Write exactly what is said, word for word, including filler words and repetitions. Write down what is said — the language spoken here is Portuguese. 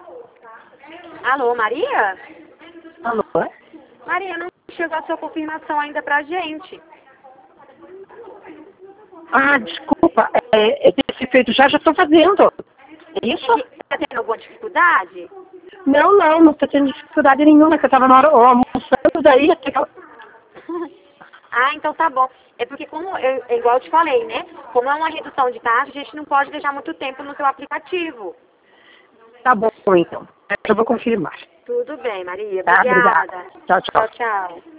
Alô, Maria? Alô? Maria, não chegou a sua confirmação ainda pra gente. Ah, desculpa. É, é desse feito já, já estou fazendo. É isso? Tá tendo alguma dificuldade? Não, não, não estou tendo dificuldade nenhuma, que eu estava na hora almoçando, daí até que eu... Ah, então tá bom. É porque como, eu, é igual eu te falei, né? Como é uma redução de taxa, a gente não pode deixar muito tempo no seu aplicativo. Tá bom, então. Eu vou confirmar. Tudo bem, Maria. Tá, Obrigada. obrigada. Tchau, tchau. Tchau, tchau.